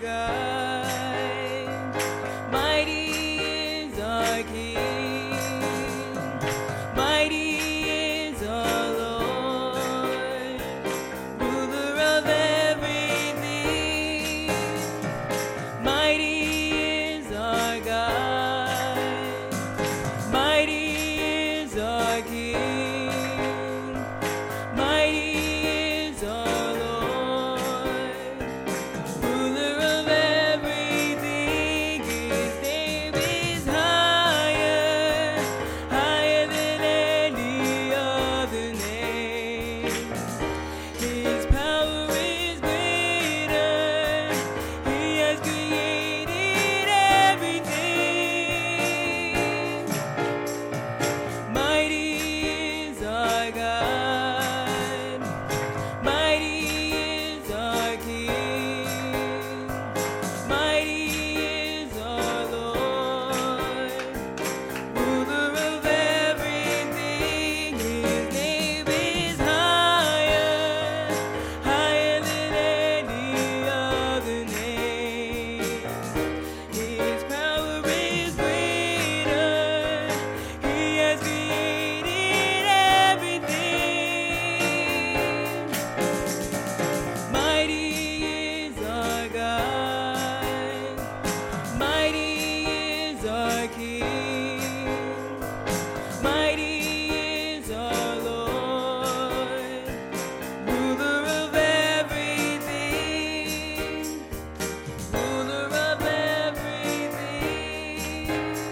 God. Mighty is our King. Mighty is our Lord. Ruler of everything. Mighty is our God. Mighty is our King. Mighty is our Lord. Ruler of everything. His name is higher, higher than any other name. His power is greater. He has created everything. Mighty is our God. Mighty is our King. Mighty is our Lord. Ruler of everything. His name is higher, higher than any other name. His power is greater. He has created everything. Mighty is our God. Mighty is our King. Mighty is our Lord. Ruler of everything. Ruler of everything.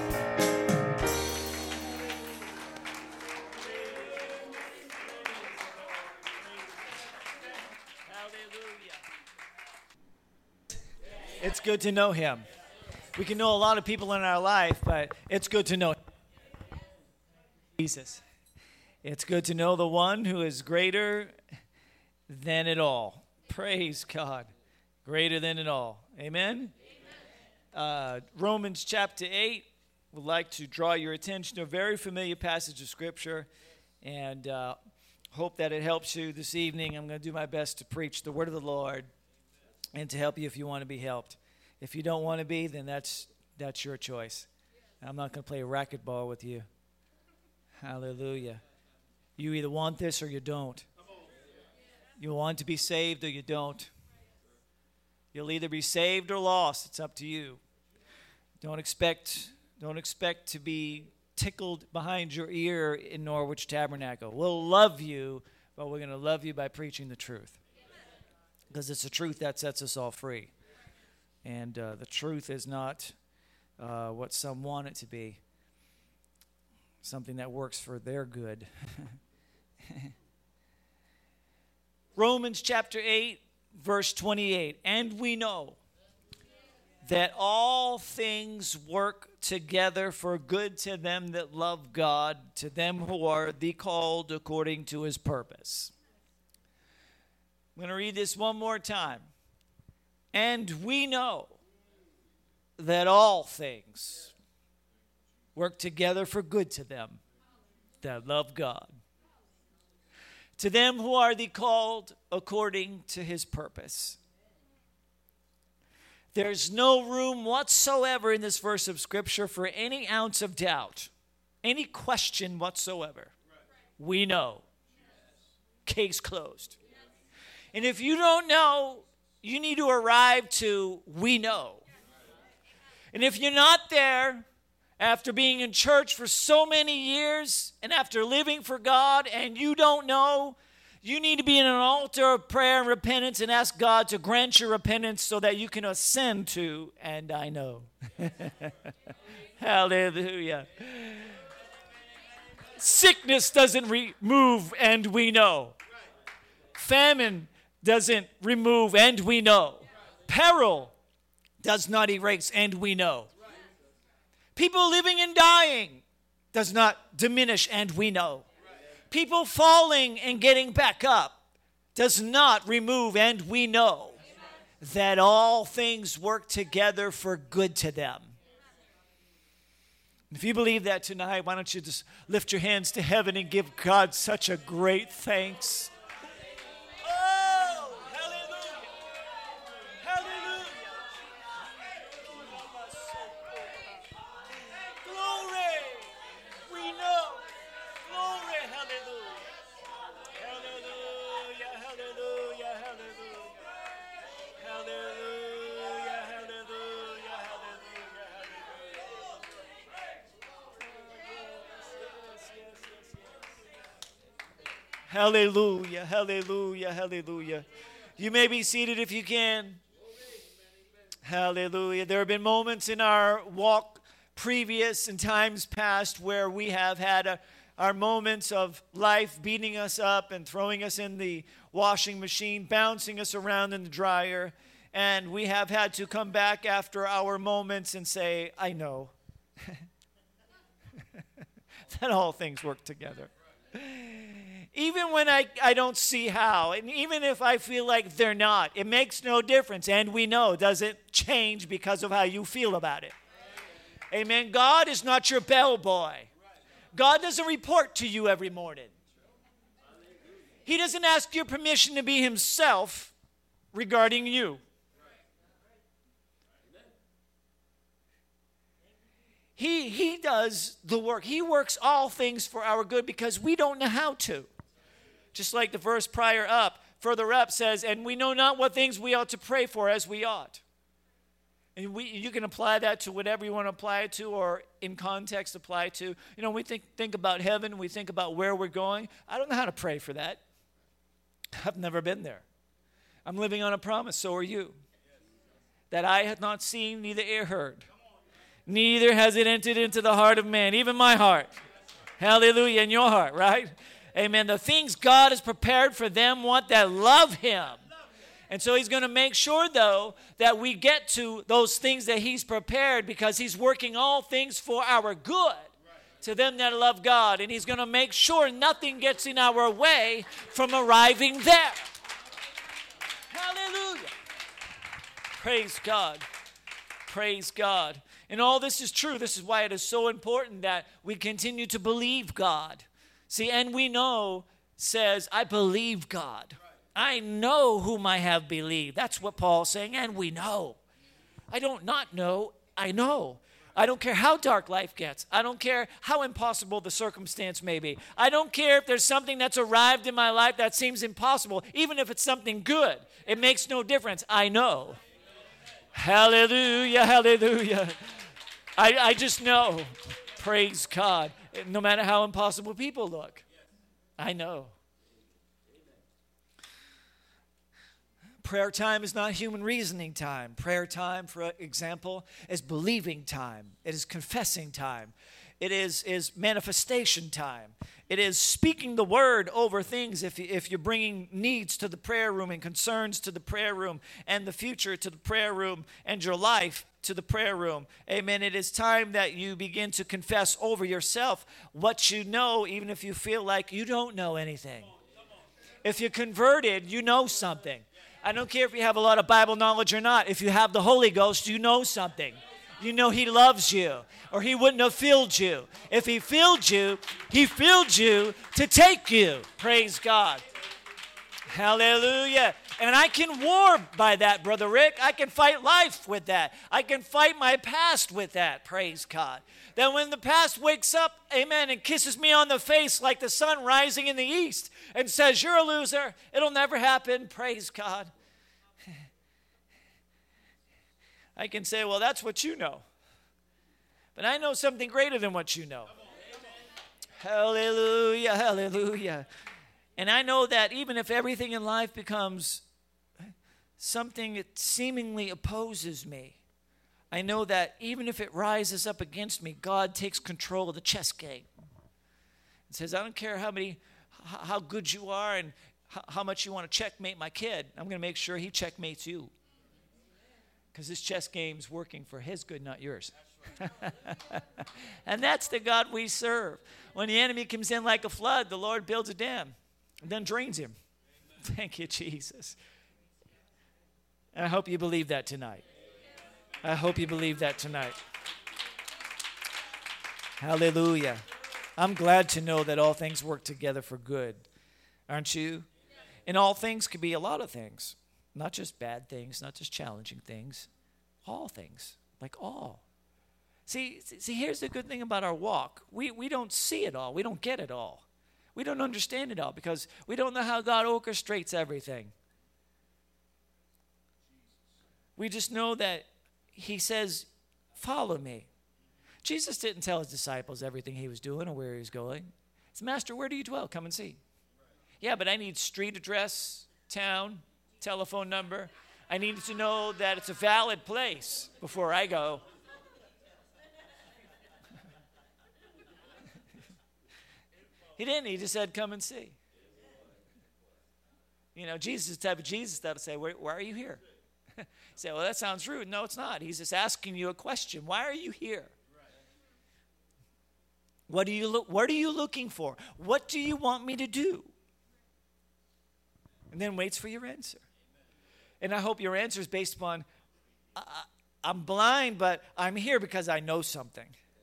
It's good to know him. We can know a lot of people in our life, but it's good to know Jesus. It's good to know the one who is greater than it all. Praise God. Greater than it all. Amen? Romans chapter 8 would like to draw your attention to a very familiar passage of Scripture, and hope that it helps you this evening. I'm going to do my best to preach the word of the Lord and to help you if you want to be helped. If you don't want to be, then that's your choice. I'm not going to play racquetball with you. Hallelujah. You either want this or you don't. You want to be saved or you don't. You'll either be saved or lost. It's up to you. Don't expect to be tickled behind your ear in Norwich Tabernacle. We'll love you, but we're going to love you by preaching the truth. Because it's the truth that sets us all free. And the truth is not what some want it to be. Something that works for their good. Romans chapter 8, verse 28. And we know that all things work together for good to them that love God, to them who are the called according to his purpose. I'm going to read this one more time. And we know that all things work together for good to them that love God, to them who are the called according to his purpose. There's no room whatsoever in this verse of Scripture for any ounce of doubt, any question whatsoever. We know. Case closed. And if you don't know, you need to arrive to we know. And if you're not there, after being in church for so many years and after living for God and you don't know, you need to be in an altar of prayer and repentance and ask God to grant your repentance so that you can ascend to, and I know. Hallelujah. Sickness doesn't remove, and we know. Famine doesn't remove, and we know. Peril does not erase, and we know. People living and dying does not diminish, and we know. People falling and getting back up does not remove, and we know that all things work together for good to them. If you believe that tonight, why don't you just lift your hands to heaven and give God such a great thanks. Oh, hallelujah. Hallelujah. Hallelujah, hallelujah, hallelujah. You may be seated if you can. Hallelujah. There have been moments in our walk previous and times past where we have had our moments of life beating us up and throwing us in the washing machine, bouncing us around in the dryer. And we have had to come back after our moments and say, I know that all things work together. Even when I don't see how, and even if I feel like they're not, it makes no difference. And we know it doesn't change because of how you feel about it. Amen. God is not your bellboy. God doesn't report to you every morning. He doesn't ask your permission to be himself regarding you. He does the work. He works all things for our good because we don't know how to. Just like the verse further up says, and we know not what things we ought to pray for as we ought. And you can apply that to whatever you want to apply it to, or in context apply it to. You know, we think about heaven, we think about where we're going. I don't know how to pray for that. I've never been there. I'm living on a promise, so are you. That eye hath not seen, neither ear heard. Neither has it entered into the heart of man, even my heart. Hallelujah, in your heart, right? Amen. The things God has prepared for them that love him. And so he's going to make sure, though, that we get to those things that he's prepared because he's working all things for our good to them that love God. And he's going to make sure nothing gets in our way from arriving there. Hallelujah. Praise God. Praise God. And all this is true. This is why it is so important that we continue to believe God. See, and we know says, I believe God. I know whom I have believed. That's what Paul's saying, and we know. I don't not know, I know. I don't care how dark life gets. I don't care how impossible the circumstance may be. I don't care if there's something that's arrived in my life that seems impossible, even if it's something good. It makes no difference. I know. Hallelujah, hallelujah. I just know. Praise God. No matter how impossible people look. I know. Prayer time is not human reasoning time. Prayer time, for example, is believing time. It is confessing time. It is manifestation time. It is speaking the word over things if you're bringing needs to the prayer room and concerns to the prayer room and the future to the prayer room and your life to the prayer room. Amen. It is time that you begin to confess over yourself what you know, even if you feel like you don't know anything. If you're converted, you know something. I don't care if you have a lot of Bible knowledge or not. If you have the Holy Ghost, you know something. You know he loves you, or he wouldn't have filled you. If he filled you to take you. Praise God. Hallelujah. And I can war by that, Brother Rick. I can fight life with that. I can fight my past with that. Praise God. That when the past wakes up, amen, and kisses me on the face like the sun rising in the east and says, you're a loser, it'll never happen. Praise God. I can say, well, that's what you know. But I know something greater than what you know. Hallelujah, hallelujah. And I know that even if everything in life becomes something that seemingly opposes me, I know that even if it rises up against me, God takes control of the chess game. It says, I don't care how good you are and how much you want to checkmate my kid. I'm going to make sure he checkmates you. Because this chess game's working for his good, not yours. And that's the God we serve. When the enemy comes in like a flood, the Lord builds a dam and then drains him. Amen. Thank you, Jesus. And I hope you believe that tonight. I hope you believe that tonight. Hallelujah. I'm glad to know that all things work together for good. Aren't you? And all things could be a lot of things. Not just bad things, not just challenging things. All things. Like all. See, here's the good thing about our walk. We don't see it all. We don't get it all. We don't understand it all because we don't know how God orchestrates everything. We just know that he says, follow me. Jesus didn't tell his disciples everything he was doing or where he was going. He said, Master, where do you dwell? Come and see. Yeah, but I need street address, town, telephone number. I need to know that it's a valid place before I go. He didn't. He just said, come and see. You know, Jesus is the type of Jesus that would say, why are you here? You say, well, that sounds rude. No, it's not. He's just asking you a question. Why are you here? What are you looking for? What do you want me to do? And then waits for your answer. And I hope your answer is based upon, I'm blind, but I'm here because I know something.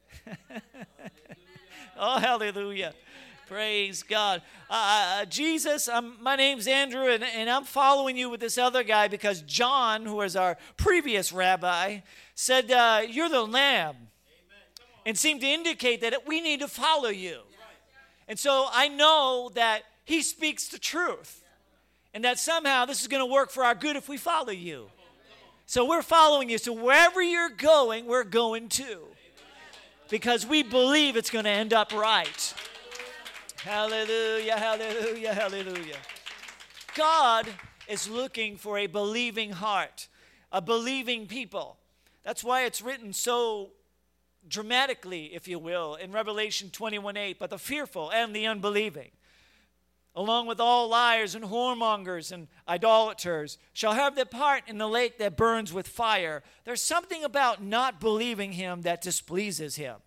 Oh, hallelujah. Praise God. Jesus, my name's Andrew, and I'm following you with this other guy because John, who was our previous rabbi, said, you're the Lamb. And seemed to indicate that we need to follow you. And so I know that he speaks the truth. And that somehow this is going to work for our good if we follow you. So we're following you. So wherever you're going, we're going too. Because we believe it's going to end up right. Hallelujah, hallelujah, hallelujah. God is looking for a believing heart, a believing people. That's why it's written so dramatically, if you will, in Revelation 21:8, but the fearful and the unbelieving, along with all liars and whoremongers and idolaters, shall have their part in the lake that burns with fire. There's something about not believing him that displeases him.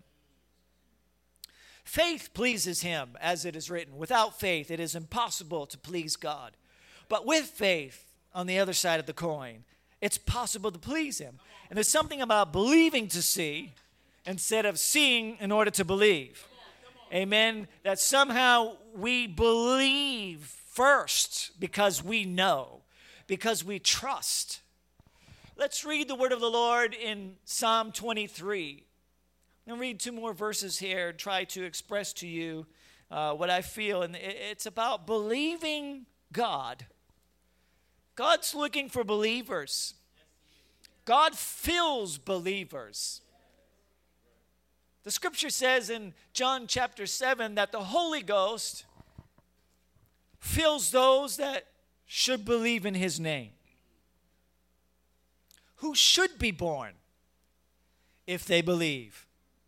Faith pleases him, as it is written. Without faith, it is impossible to please God. But with faith, on the other side of the coin, it's possible to please him. And there's something about believing to see instead of seeing in order to believe. Amen. That somehow we believe first because we know, because we trust. Let's read the word of the Lord in Psalm 23. I'm going to read two more verses here and try to express to you what I feel. And it's about believing God. God's looking for believers. God fills believers. The scripture says in John chapter 7 that the Holy Ghost fills those that should believe in his name, who should be born if they believe.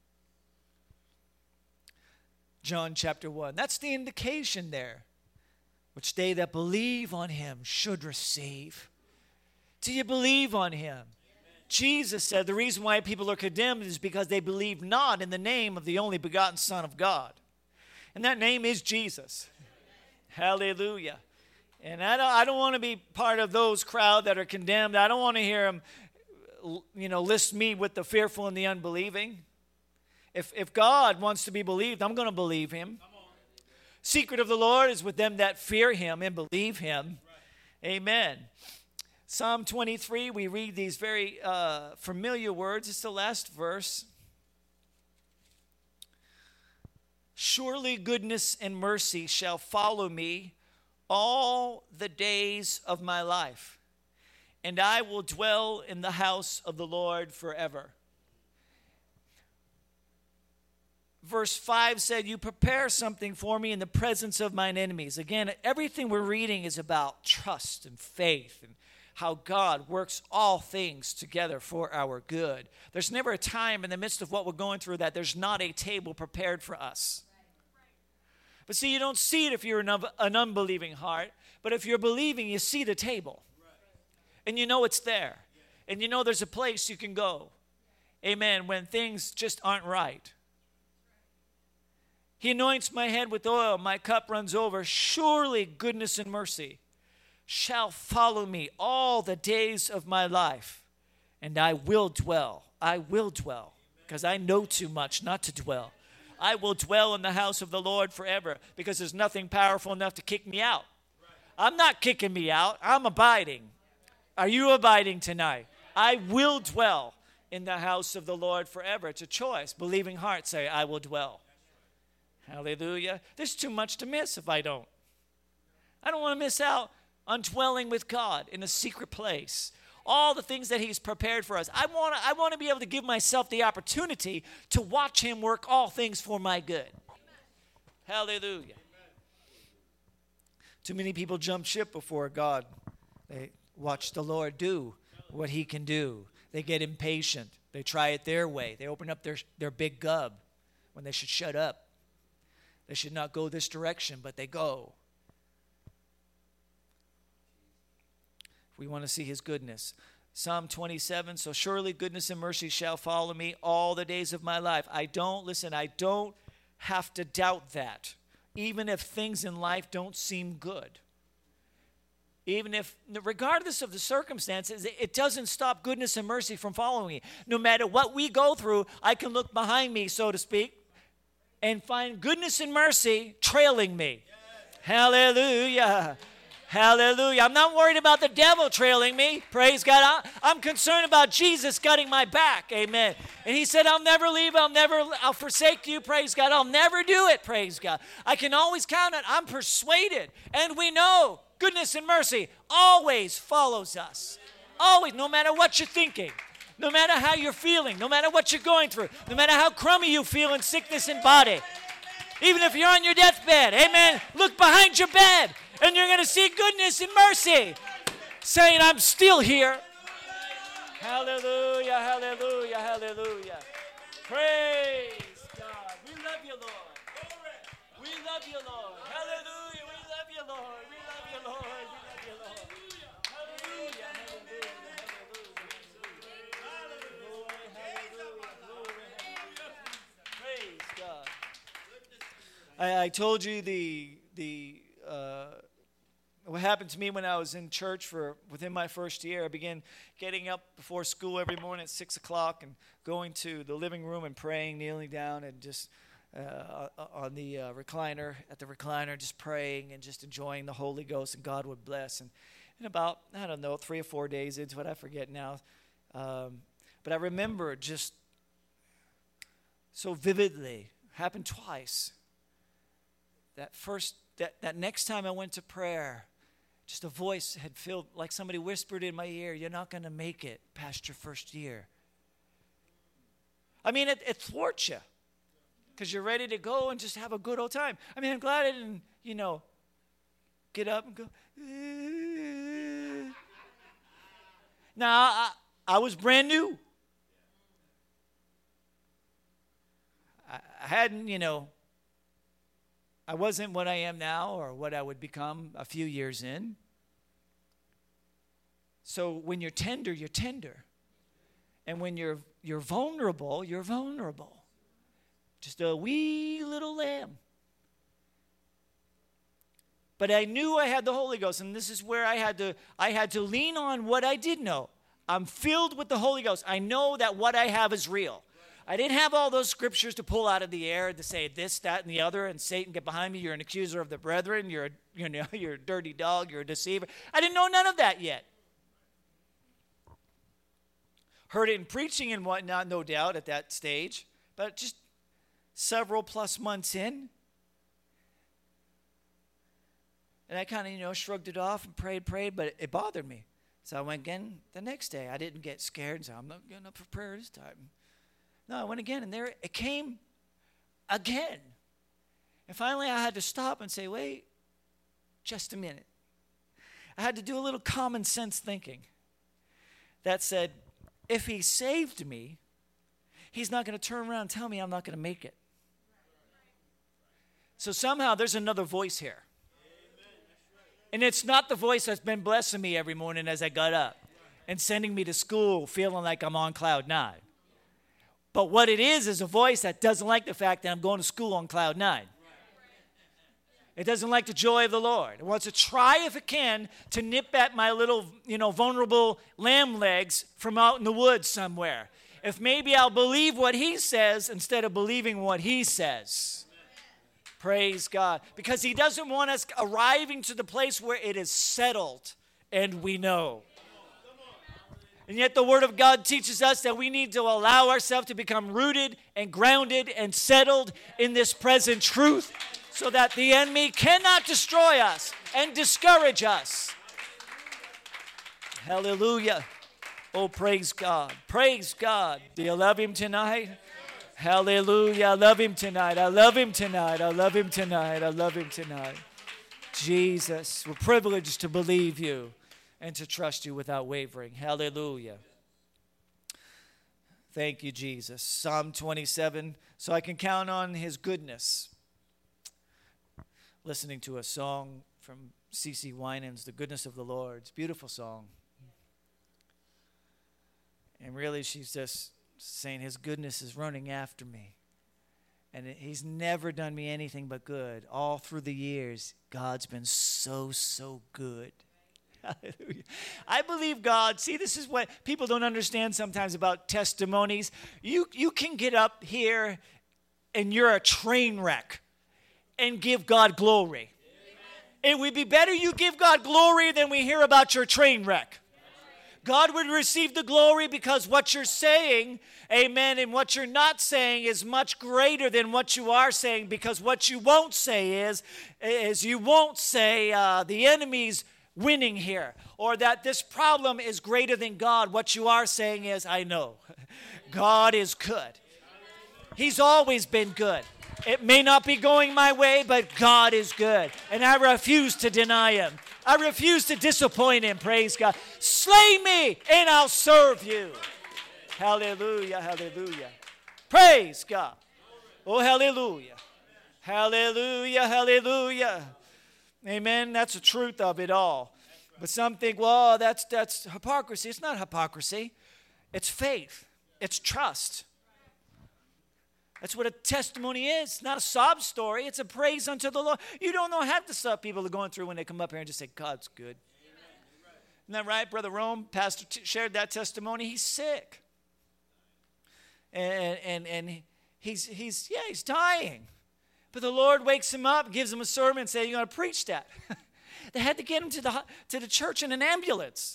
John chapter 1. That's the indication there, which they that believe on him should receive. Do you believe on him? Jesus said the reason why people are condemned is because they believe not in the name of the only begotten Son of God. And that name is Jesus. Hallelujah. And I don't want to be part of those crowd that are condemned. I don't want to hear them, list me with the fearful and the unbelieving. If God wants to be believed, I'm going to believe him. Secret of the Lord is with them that fear him and believe him. Amen. Psalm 23, we read these very familiar words. It's the last verse. Surely goodness and mercy shall follow me all the days of my life, and I will dwell in the house of the Lord forever. Verse 5 said, you prepare something for me in the presence of mine enemies. Again, everything we're reading is about trust and faith and how God works all things together for our good. There's never a time in the midst of what we're going through that there's not a table prepared for us. But see, you don't see it if you're an unbelieving heart. But if you're believing, you see the table. And you know it's there. And you know there's a place you can go. Amen. When things just aren't right. He anoints my head with oil, my cup runs over. Surely goodness and mercy shall follow me all the days of my life. And I will dwell, because I know too much not to dwell. I will dwell in the house of the Lord forever, because there's nothing powerful enough to kick me out. I'm not kicking me out, I'm abiding. Are you abiding tonight? I will dwell in the house of the Lord forever. It's a choice. Believing hearts say, I will dwell. Hallelujah. There's too much to miss if I don't. I don't want to miss out on dwelling with God in a secret place. All the things that he's prepared for us. I want to be able to give myself the opportunity to watch him work all things for my good. Hallelujah. Too many people jump ship before God. They watch the Lord do what he can do. They get impatient. They try it their way. They open up their big gub when they should shut up. They should not go this direction, but they go. We want to see his goodness. Psalm 27, so surely goodness and mercy shall follow me all the days of my life. I don't have to doubt that. Even if things in life don't seem good. Even if, regardless of the circumstances, it doesn't stop goodness and mercy from following me. No matter what we go through, I can look behind me, so to speak, and find goodness and mercy trailing me. Hallelujah. Hallelujah. I'm not worried about the devil trailing me. Praise God. I'm concerned about Jesus getting my back. Amen. And he said, I'll never leave. I'll forsake you. Praise God. I'll never do it. Praise God. I can always count on. I'm persuaded. And we know goodness and mercy always follows us. Always. No matter what you're thinking. No matter how you're feeling. No matter what you're going through. No matter how crummy you feel in sickness and body. Even if you're on your deathbed. Amen. Look behind your bed. And you're going to see goodness and mercy saying, I'm still here. Hallelujah, hallelujah, hallelujah. Praise God. We love you, Lord. We love you, Lord. Hallelujah. We love you, Lord. We love you, Lord. We love you, Lord. Hallelujah, hallelujah, hallelujah. Glory, hallelujah, glory, hallelujah. Praise God. I told you what happened to me when I was in church within my first year. I began getting up before school every morning at 6 o'clock and going to the living room and praying, kneeling down and just on the recliner, just praying and just enjoying the Holy Ghost, and God would bless. And about, 3 or 4 days into it, I forget now, but I remember just so vividly, happened twice. That next time I went to prayer, just a voice had felt like somebody whispered in my ear, you're not going to make it past your first year. I mean, it thwarts you because you're ready to go and just have a good old time. I mean, I'm glad I didn't, get up and go. Now, I was brand new. I hadn't, I wasn't what I am now or what I would become a few years in. So when you're tender, you're tender. And when you're vulnerable, you're vulnerable. Just a wee little lamb. But I knew I had the Holy Ghost, and this is where I had to lean on what I did know. I'm filled with the Holy Ghost. I know that what I have is real. I didn't have all those scriptures to pull out of the air to say this, that, and the other, and Satan, get behind me. You're an accuser of the brethren. You're a dirty dog. You're a deceiver. I didn't know none of that yet. Heard it in preaching and whatnot, no doubt, at that stage. But just several plus months in, and I kind of, shrugged it off and prayed, but it bothered me. So I went again the next day. I didn't get scared and say, I'm not getting up for prayer this time. No, I went again, and there it came again. And finally, I had to stop and say, wait, just a minute. I had to do a little common sense thinking that said, if he saved me, he's not going to turn around and tell me I'm not going to make it. So somehow there's another voice here. And it's not the voice that's been blessing me every morning as I got up and sending me to school feeling like I'm on cloud 9. But what it is a voice that doesn't like the fact that I'm going to school on cloud 9. It doesn't like the joy of the Lord. It wants to try, if it can, to nip at my little, vulnerable lamb legs from out in the woods somewhere. If maybe I'll believe what he says instead of believing what he says. Praise God. Because he doesn't want us arriving to the place where it is settled and we know. And yet the Word of God teaches us that we need to allow ourselves to become rooted and grounded and settled in this present truth so that the enemy cannot destroy us and discourage us. Hallelujah. Oh, praise God. Praise God. Do you love him tonight? Hallelujah. I love him tonight. I love him tonight. I love him tonight. I love him tonight. Jesus, we're privileged to believe you and to trust you without wavering. Hallelujah. Thank you, Jesus. Psalm 27, so I can count on his goodness. Listening to a song from C.C. Winans, The Goodness of the Lord. It's a beautiful song. And really, she's just saying his goodness is running after me. And he's never done me anything but good. All through the years, God's been so good. Hallelujah. I believe God. See, this is what people don't understand sometimes about testimonies. You can get up here and you're a train wreck and give God glory. Amen. It would be better you give God glory than we hear about your train wreck. God would receive the glory because what you're saying, amen, and what you're not saying is much greater than what you are saying, because what you won't say is you won't say the enemy's winning here, or that this problem is greater than God. What you are saying is, I know. God is good. He's always been good. It may not be going my way, but God is good. And I refuse to deny him. I refuse to disappoint him, praise God. Slay me and I'll serve you. Hallelujah, hallelujah. Praise God. Oh, hallelujah. Hallelujah, hallelujah. Amen. That's the truth of it all. But some think, well, that's hypocrisy. It's not hypocrisy. It's faith. It's trust. That's what a testimony is. It's not a sob story. It's a praise unto the Lord. You don't know half the stuff people are going through when they come up here and just say, God's good. Isn't that right? Brother Rome, pastor, shared that testimony. He's sick. And he's dying. But the Lord wakes him up, gives him a sermon, and says, you're going to preach that. They had to get him to the church in an ambulance.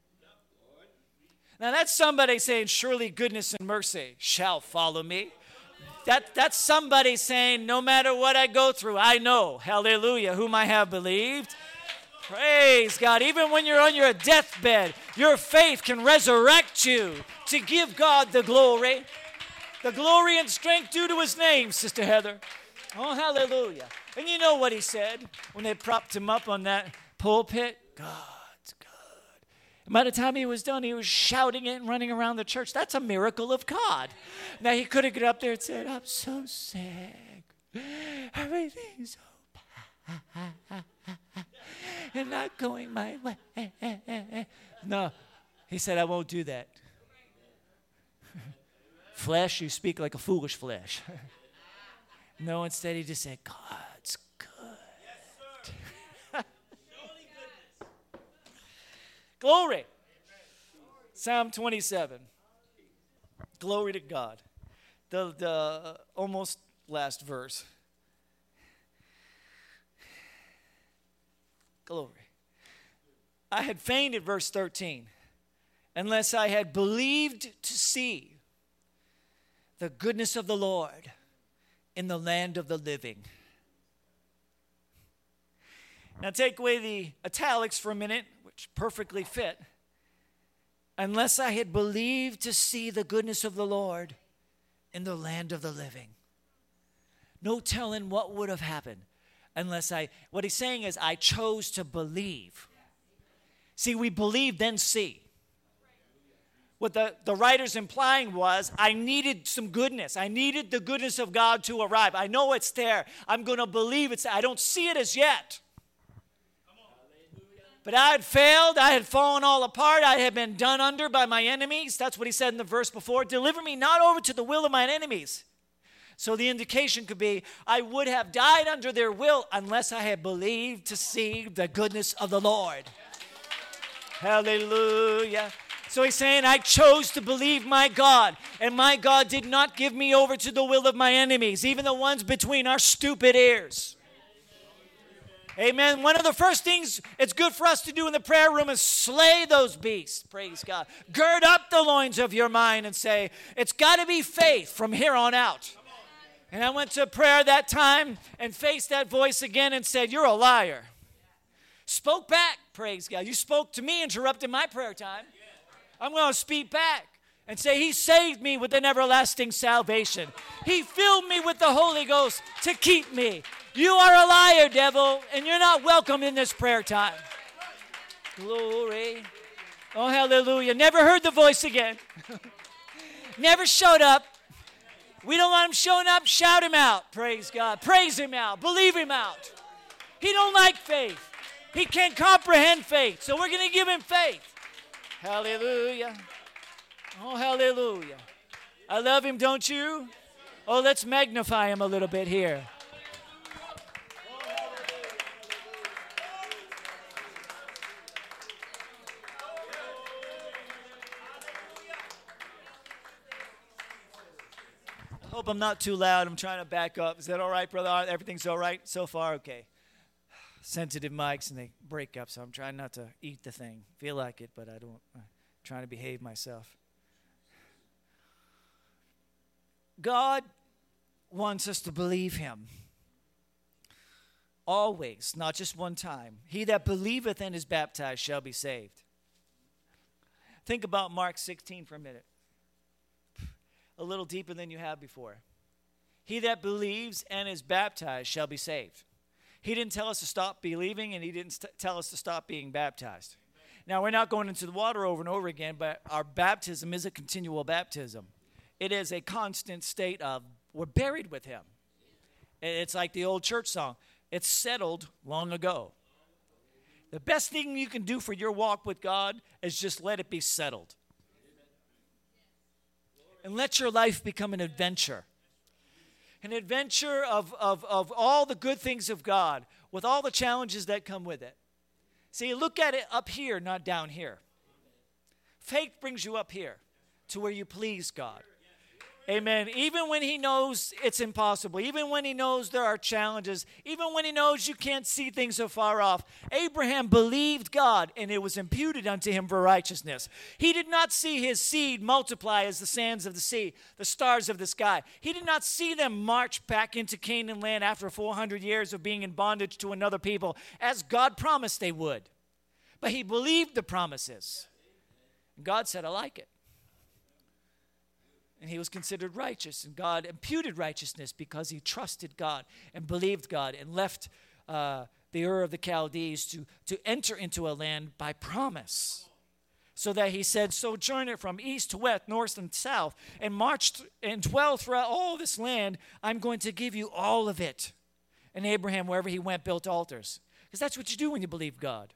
Now that's somebody saying, surely goodness and mercy shall follow me. That's somebody saying, no matter what I go through, I know, hallelujah, whom I have believed. Praise God. Even when you're on your deathbed, your faith can resurrect you to give God the glory. The glory and strength due to his name, Sister Heather. Oh, hallelujah. And you know what he said when they propped him up on that pulpit? God's good. And by the time he was done, he was shouting it and running around the church. That's a miracle of God. Now, he could have got up there and said, I'm so sick. Everything's so bad. And not going my way. No, he said, I won't do that. Flesh, you speak like a foolish flesh. No, instead he just said, God's good. Yes, glory. Psalm 27. Glory to God. The almost last verse. Glory. I had fainted, verse 13, unless I had believed to see the goodness of the Lord in the land of the living. Now take away the italics for a minute, which perfectly fit. Unless I had believed to see the goodness of the Lord in the land of the living. No telling what would have happened unless what he's saying is I chose to believe. See, we believe, then see. What the writer's implying was, I needed some goodness. I needed the goodness of God to arrive. I know it's there. I'm going to believe it's there. I don't see it as yet. But I had failed. I had fallen all apart. I had been done under by my enemies. That's what he said in the verse before. Deliver me not over to the will of mine enemies. So the indication could be, I would have died under their will unless I had believed to see the goodness of the Lord. Hallelujah. So he's saying, I chose to believe my God, and my God did not give me over to the will of my enemies, even the ones between our stupid ears. Amen. One of the first things it's good for us to do in the prayer room is slay those beasts. Praise God. Gird up the loins of your mind and say, it's got to be faith from here on out. And I went to prayer that time and faced that voice again and said, you're a liar. Spoke back, praise God. You spoke to me, interrupted my prayer time. I'm going to speak back and say, he saved me with an everlasting salvation. He filled me with the Holy Ghost to keep me. You are a liar, devil, and you're not welcome in this prayer time. Glory. Oh, hallelujah. Never heard the voice again. Never showed up. We don't want him showing up. Shout him out. Praise God. Praise him out. Believe him out. He don't like faith. He can't comprehend faith. So we're going to give him faith. Hallelujah. Oh, hallelujah. I love him, don't you? Oh, let's magnify him a little bit here. Hope I'm not too loud. I'm trying to back up. Is that all right, brother? Everything's all right so far? Okay. Sensitive mics and they break up, so I'm trying not to eat the thing. Feel like it, but I don't. I'm trying to behave myself. God wants us to believe him. Always, not just one time. He that believeth and is baptized shall be saved. Think about Mark 16 for a minute. A little deeper than you have before. He that believes and is baptized shall be saved. He didn't tell us to stop believing, and he didn't tell us to stop being baptized. Now, we're not going into the water over and over again, but our baptism is a continual baptism. It is a constant state of we're buried with him. It's like the old church song. It's settled long ago. The best thing you can do for your walk with God is just let it be settled. And let your life become an adventure. An adventure of all the good things of God with all the challenges that come with it. See, look at it up here, not down here. Faith brings you up here to where you please God. Amen. Even when he knows it's impossible, even when he knows there are challenges, even when he knows you can't see things so far off, Abraham believed God, and it was imputed unto him for righteousness. He did not see his seed multiply as the sands of the sea, the stars of the sky. He did not see them march back into Canaan land after 400 years of being in bondage to another people, as God promised they would. But he believed the promises. And God said, I like it. And he was considered righteous, and God imputed righteousness because he trusted God and believed God and left the Ur of the Chaldees to enter into a land by promise. So that he said, sojourn it from east to west, north and south, and march and dwell throughout all this land. I'm going to give you all of it. And Abraham, wherever he went, built altars. Because that's what you do when you believe God.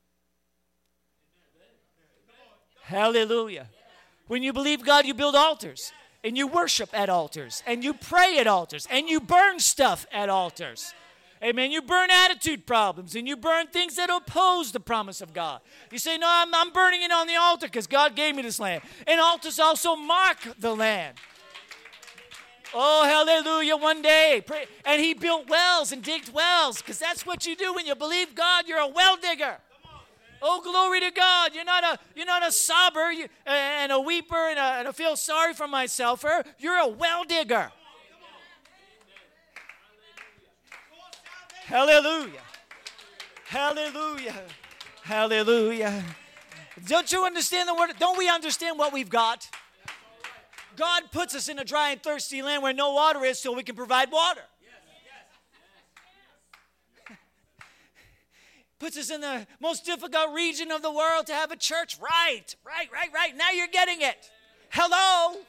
Hallelujah. When you believe God, you build altars, and you worship at altars, and you pray at altars, and you burn stuff at altars. Amen. You burn attitude problems, and you burn things that oppose the promise of God. You say, no, I'm burning it on the altar because God gave me this land. And altars also mark the land. Oh, hallelujah, one day. Pray. And he built wells and digged wells because that's what you do when you believe God. You're a well digger. Oh, glory to God. You're not a sobber and a weeper and a feel sorry for myself. You're a well digger. Hallelujah. Hallelujah. Hallelujah. Don't you understand the word? Don't we understand what we've got? God puts us in a dry and thirsty land where no water is so we can provide water. Puts us in the most difficult region of the world to have a church. Right. Now you're getting it. Hello.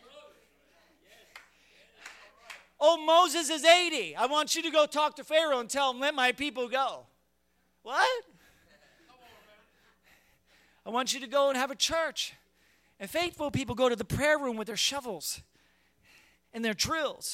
Oh, Moses is 80. I want you to go talk to Pharaoh and tell him, let my people go. What? I want you to go and have a church. And faithful people go to the prayer room with their shovels and their drills.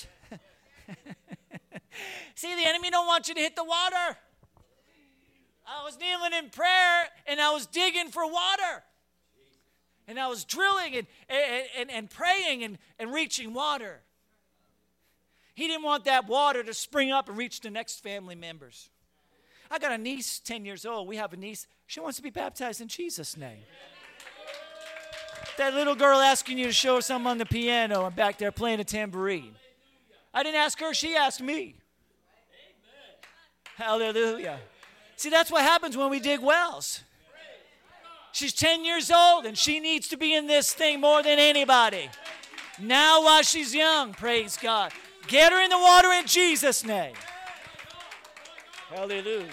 See, the enemy don't want you to hit the water. I was kneeling in prayer, and I was digging for water. And I was drilling and praying and reaching water. He didn't want that water to spring up and reach the next family members. I got a niece, 10 years old. We have a niece. She wants to be baptized in Jesus' name. That little girl asking you to show her something on the piano and back there playing a tambourine. I didn't ask her. She asked me. Hallelujah. See, that's what happens when we dig wells. She's 10 years old, and she needs to be in this thing more than anybody. Now while she's young, praise God. Get her in the water in Jesus' name. Hallelujah.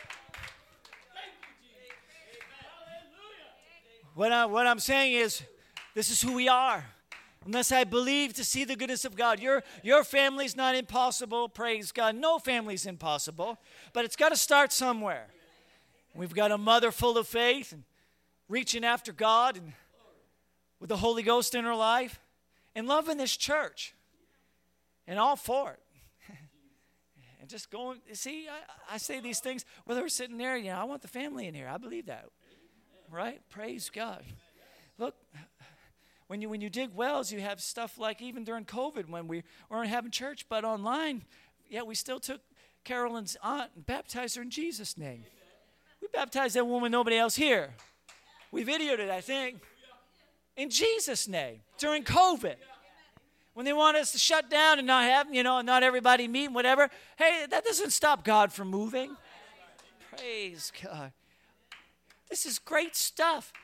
What I'm saying is, this is who we are. Unless I believe to see the goodness of God. Your family's not impossible, praise God. No family's impossible, but it's got to start somewhere. We've got a mother full of faith and reaching after God and with the Holy Ghost in her life and loving this church and all for it. And just going, see, I say these things, whether we're sitting there, I want the family in here. I believe that, right? Praise God. Look, when you dig wells, you have stuff like even during COVID when we weren't having church, but online, we still took Carolyn's aunt and baptized her in Jesus' name. We baptized that woman, nobody else here. We videoed it, I think, in Jesus' name during COVID. When they want us to shut down and not have, not everybody meet and whatever, hey, that doesn't stop God from moving. Praise God. This is great stuff.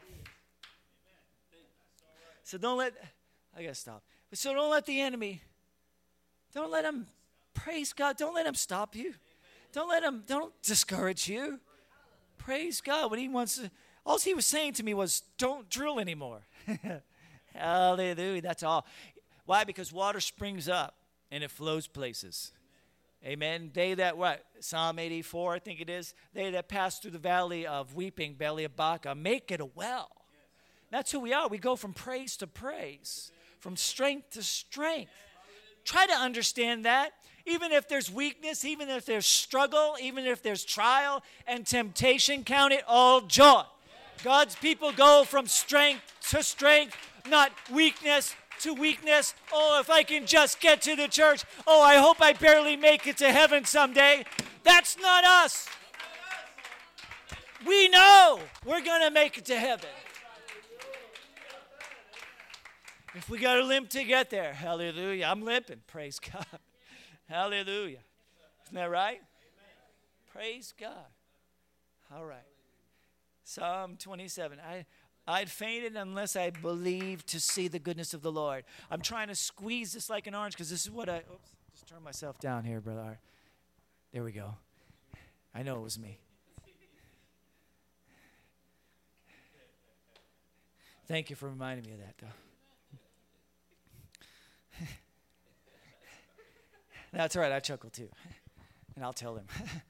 So I got to stop. So don't let the enemy, don't let him, praise God, don't let him stop you. Don't discourage you. Praise God. When he wants to, all he was saying to me was, don't drill anymore. Hallelujah. That's all. Why? Because water springs up and it flows places. Amen. They that, Psalm 84, I think it is. They that pass through the valley of weeping, belly of Baca, make it a well. That's who we are. We go from praise to praise, from strength to strength. Try to understand that. Even if there's weakness, even if there's struggle, even if there's trial and temptation, count it all joy. God's people go from strength to strength, not weakness to weakness. Oh, if I can just get to the church. Oh, I hope I barely make it to heaven someday. That's not us. We know we're going to make it to heaven. If we got to limp to get there, hallelujah. I'm limping, praise God. Hallelujah. Isn't that right? Amen. Praise God. All right. Psalm 27. I'd fainted unless I believed to see the goodness of the Lord. I'm trying to squeeze this like an orange because this is what just turn myself down here, brother. There we go. I know it was me. Thank you for reminding me of that, though. That's all right. I chuckle too. And I'll tell them.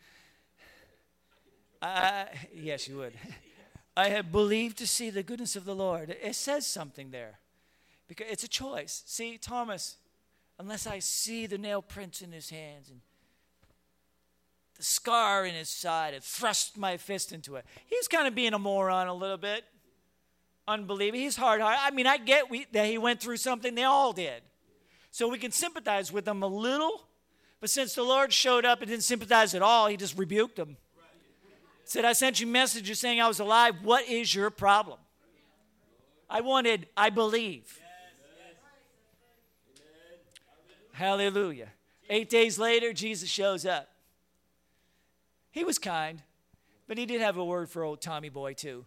Yes, you would. I have believed to see the goodness of the Lord. It says something there. Because it's a choice. See, Thomas, unless I see the nail prints in his hands and the scar in his side and thrust my fist into it. He's kind of being a moron a little bit. Unbelieving. He's hard-hearted. I mean, I get that he went through something. They all did. So we can sympathize with him a little. But since the Lord showed up and didn't sympathize at all, he just rebuked him. Said, I sent you messages saying I was alive. What is your problem? I believe. Hallelujah. 8 days later, Jesus shows up. He was kind, but he did have a word for old Tommy boy too.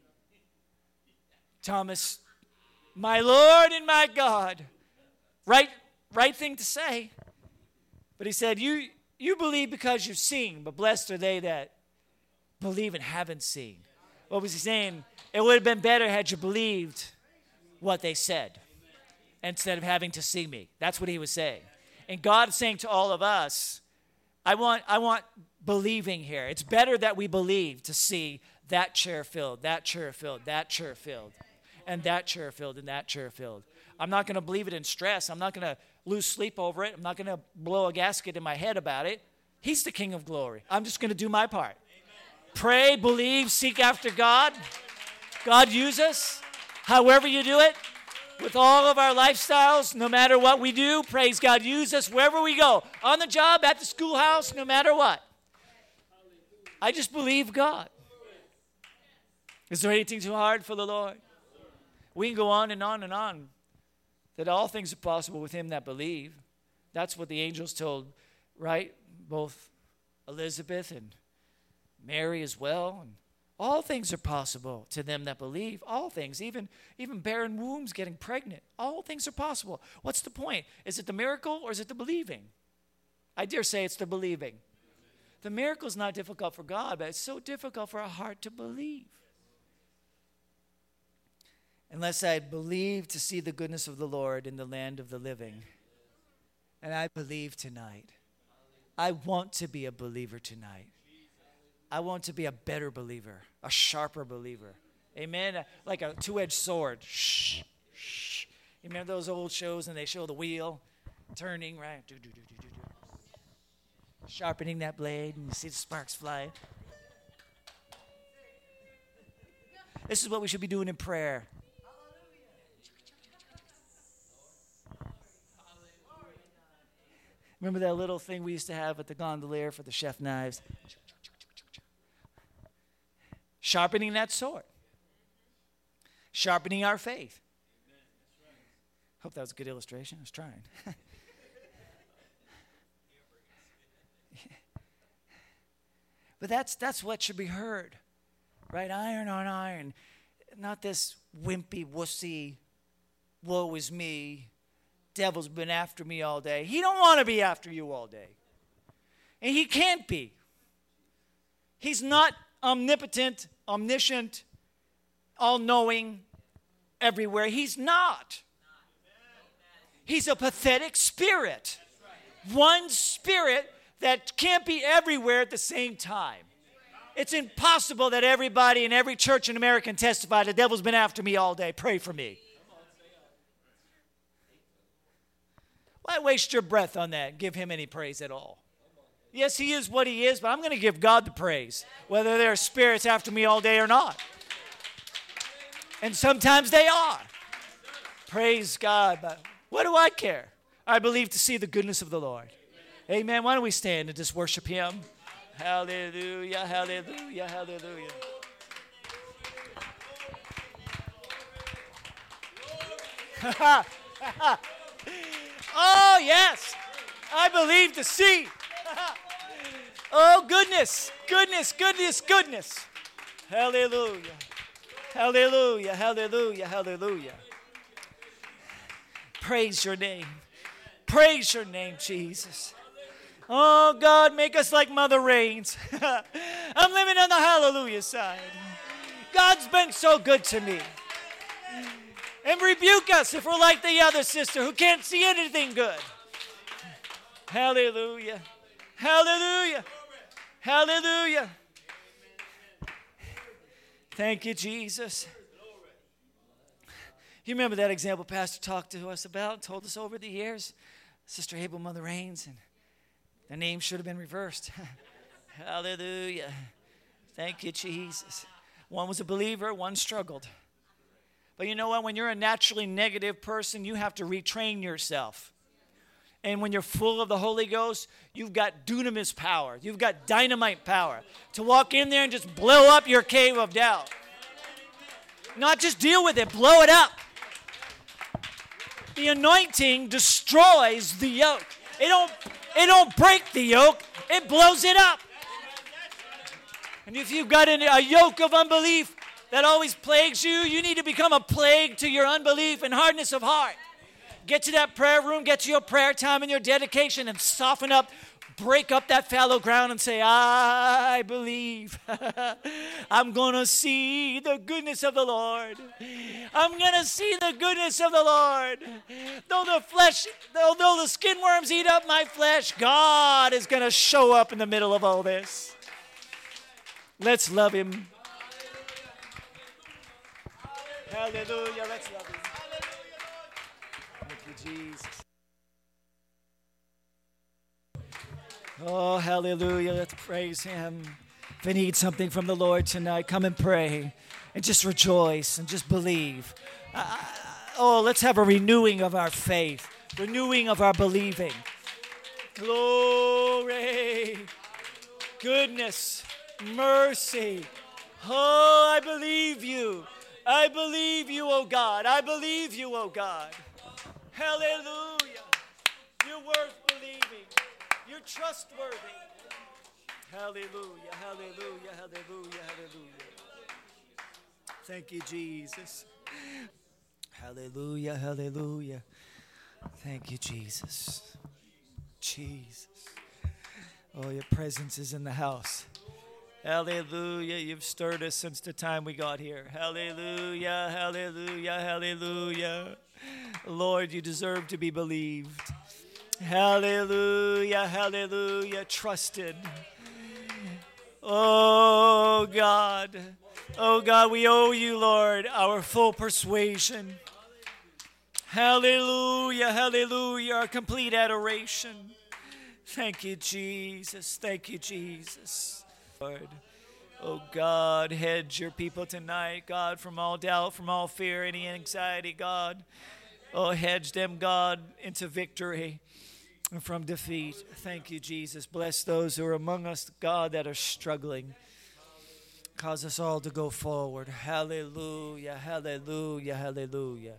Thomas, my Lord and my God. Right thing to say. But he said, you believe because you've seen, but blessed are they that believe and haven't seen. What was he saying? It would have been better had you believed what they said instead of having to see me. That's what he was saying. And God is saying to all of us, I want believing here. It's better that we believe to see that chair filled, that chair filled, that chair filled, and that chair filled, and that chair filled. I'm not going to believe it in stress. I'm not going to lose sleep over it. I'm not going to blow a gasket in my head about it. He's the King of glory. I'm just going to do my part. Amen. Pray, believe, seek after God. God use us however you do it. With all of our lifestyles, no matter what we do, praise God, use us wherever we go. On the job, at the schoolhouse, no matter what. I just believe God. Is there anything too hard for the Lord? We can go on and on and on. That all things are possible with him that believe. That's what the angels told, right? Both Elizabeth and Mary as well. And all things are possible to them that believe. All things, even barren wombs getting pregnant. All things are possible. What's the point? Is it the miracle or is it the believing? I dare say it's the believing. The miracle is not difficult for God, but it's so difficult for our heart to believe. Unless I believe to see the goodness of the Lord in the land of the living. And I believe tonight. I want to be a believer tonight. I want to be a better believer, a sharper believer. Amen? Like a two-edged sword. Shh, shh. You remember those old shows and they show the wheel turning, right? Do, do, do, do, do, do. Sharpening that blade and you see the sparks fly. This is what we should be doing in prayer. Remember that little thing we used to have at the gondolier for the chef knives? Sharpening that sword. Sharpening our faith. Hope that was a good illustration. I was trying. But that's what should be heard. Right? Iron on iron. Not this wimpy, wussy, woe is me. Devil's been after me all day. He don't want to be after you all day. And he can't be. He's not omnipotent, omniscient, all-knowing, everywhere. He's not. He's a pathetic spirit. One spirit that can't be everywhere at the same time. It's impossible that everybody in every church in America can testify, the devil's been after me all day. Pray for me. Why waste your breath on that and give him any praise at all? Yes, he is what he is, but I'm going to give God the praise, whether there are spirits after me all day or not. And sometimes they are. Praise God. But what do I care? I believe to see the goodness of the Lord. Amen. Why don't we stand and just worship him? Hallelujah, hallelujah, hallelujah. Oh, yes. I believe to see. Oh, goodness, goodness, goodness, goodness. Hallelujah. Hallelujah, hallelujah, hallelujah. Praise your name. Praise your name, Jesus. Oh, God, make us like Mother Rains. I'm living on the hallelujah side. God's been so good to me. And rebuke us if we're like the other sister who can't see anything good. Hallelujah. Hallelujah. Hallelujah. Thank you, Jesus. You remember that example Pastor talked to us about, told us over the years? Sister Abel, Mother Rains, and the name should have been reversed. Hallelujah. Thank you, Jesus. One was a believer, one struggled. But you know what? When you're a naturally negative person, you have to retrain yourself. And when you're full of the Holy Ghost, you've got dunamis power. You've got dynamite power to walk in there and just blow up your cave of doubt. Not just deal with it, blow it up. The anointing destroys the yoke. It don't break the yoke, it blows it up. And if you've got a yoke of unbelief that always plagues you, you need to become a plague to your unbelief and hardness of heart. Get to that prayer room, get to your prayer time and your dedication and soften up, break up that fallow ground and say, I believe. I'm going to see the goodness of the Lord. I'm going to see the goodness of the Lord. Though the skin worms eat up my flesh, God is going to show up in the middle of all this. Let's love him. Hallelujah. Let's love him. Thank you, Jesus. Oh, hallelujah. Let's praise him. If you need something from the Lord tonight, come and pray and just rejoice and just believe. Let's have a renewing of our faith, renewing of our believing. Glory, goodness, mercy. Oh, I believe you. I believe you, oh God. I believe you, oh God. Hallelujah. You're worth believing. You're trustworthy. Hallelujah, hallelujah, hallelujah, hallelujah. Thank you, Jesus. Hallelujah, hallelujah. Thank you, Jesus. Jesus. Oh, your presence is in the house. Hallelujah. You've stirred us since the time we got here. Hallelujah, hallelujah, hallelujah. Lord, you deserve to be believed. Hallelujah, hallelujah, trusted. Oh God, we owe you, Lord, our full persuasion. Hallelujah, hallelujah, our complete adoration. Thank you, Jesus. Thank you, Jesus. Lord, oh God, hedge your people tonight, God, from all doubt, from all fear, any anxiety, God. Oh, hedge them, God, into victory and from defeat. Thank you, Jesus. Bless those who are among us, God, that are struggling. Cause us all to go forward. Hallelujah, hallelujah, hallelujah.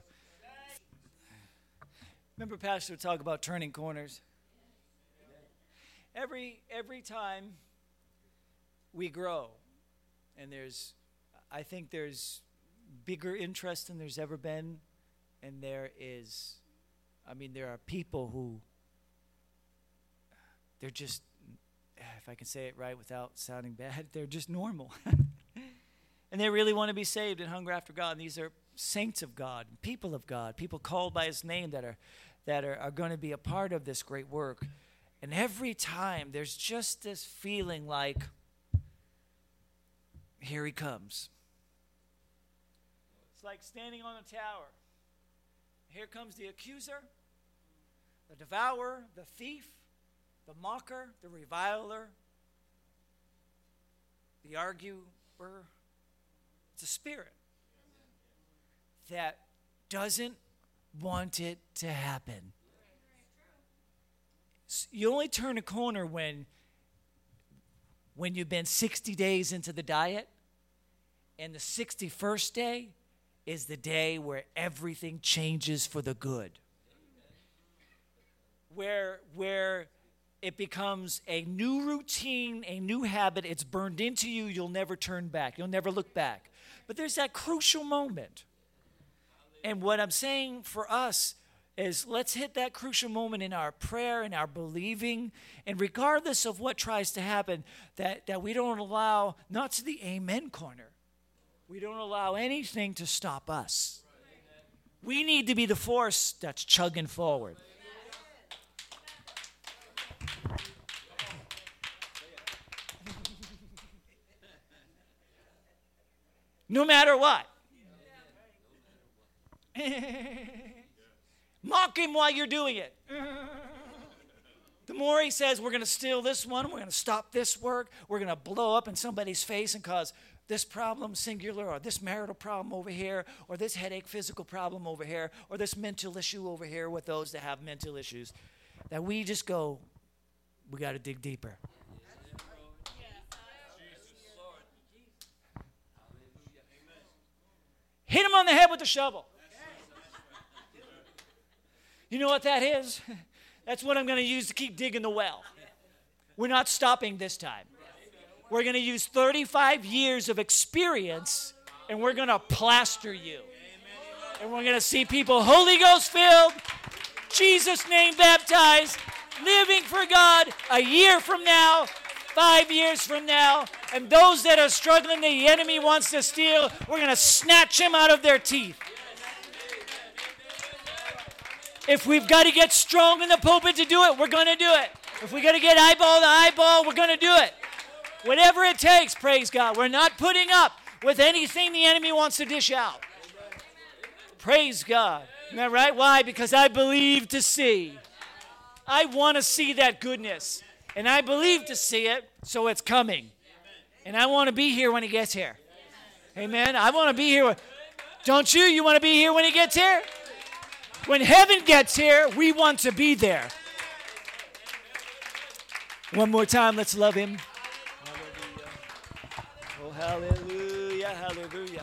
Remember Pastor would talk about turning corners? Every time we grow, and I think there's bigger interest than there's ever been, and there are people who, they're just, if I can say it right without sounding bad, they're just normal. And they really want to be saved and hunger after God. And these are saints of God, people called by his name that are going to be a part of this great work. And every time there's just this feeling like, here he comes. It's like standing on a tower. Here comes the accuser, the devourer, the thief, the mocker, the reviler, the arguer. It's a spirit that doesn't want it to happen. You only turn a corner when you've been 60 days into the diet, and the 61st day is the day where everything changes for the good. Where it becomes a new routine, a new habit. It's burned into you. You'll never turn back. You'll never look back. But there's that crucial moment. And what I'm saying for us is let's hit that crucial moment in our prayer and our believing. And regardless of what tries to happen, that we don't allow, not to the amen corner, we don't allow anything to stop us. We need to be the force that's chugging forward. No matter what. Mock him while you're doing it. The more he says, we're going to steal this one, we're going to stop this work, we're going to blow up in somebody's face and cause this problem singular, or this marital problem over here, or this headache physical problem over here, or this mental issue over here with those that have mental issues, that we just go, we got to dig deeper. Hit him on the head with the shovel. You know what that is? That's what I'm going to use to keep digging the well. We're not stopping this time. We're going to use 35 years of experience, and we're going to plaster you. And we're going to see people Holy Ghost filled, Jesus' name baptized, living for God a year from now, 5 years from now. And those that are struggling, the enemy wants to steal, we're going to snatch him out of their teeth. If we've got to get strong in the pulpit to do it, we're going to do it. If we got to get eyeball to eyeball, we're going to do it. Whatever it takes, praise God. We're not putting up with anything the enemy wants to dish out. Praise God. Isn't that right? Why? Because I believe to see. I want to see that goodness. And I believe to see it, so it's coming. And I want to be here when he gets here. Amen. I want to be here. Don't you? You want to be here when he gets here? When heaven gets here, we want to be there. One more time, let's love him. Hallelujah. Oh, hallelujah, hallelujah.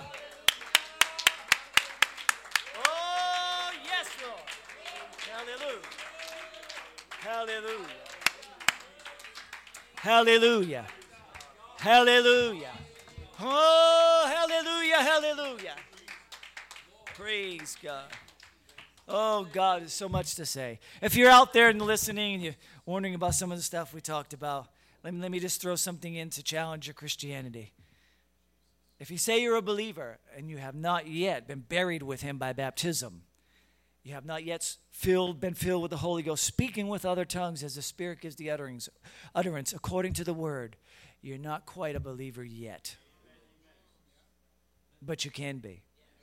Oh, yes, Lord. Hallelujah. Hallelujah. Hallelujah. Hallelujah. Oh, hallelujah, hallelujah. Praise God. Oh, God, there's so much to say. If you're out there and listening and you're wondering about some of the stuff we talked about, Let me just throw something in to challenge your Christianity. If you say you're a believer and you have not yet been buried with him by baptism, you have not yet been filled with the Holy Ghost, speaking with other tongues as the Spirit gives the utterance according to the word, you're not quite a believer yet. But you can be.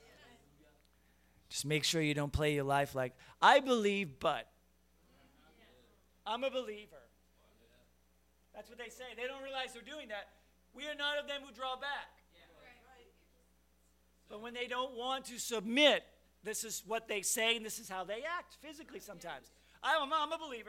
Just make sure you don't play your life like, I believe, but I'm a believer. That's what they say. They don't realize they're doing that. We are not of them who draw back. But when they don't want to submit, this is what they say, and this is how they act physically sometimes. I'm a believer.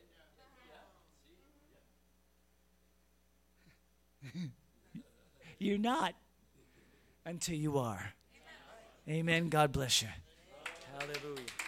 You're not until you are. Amen. God bless you. Hallelujah.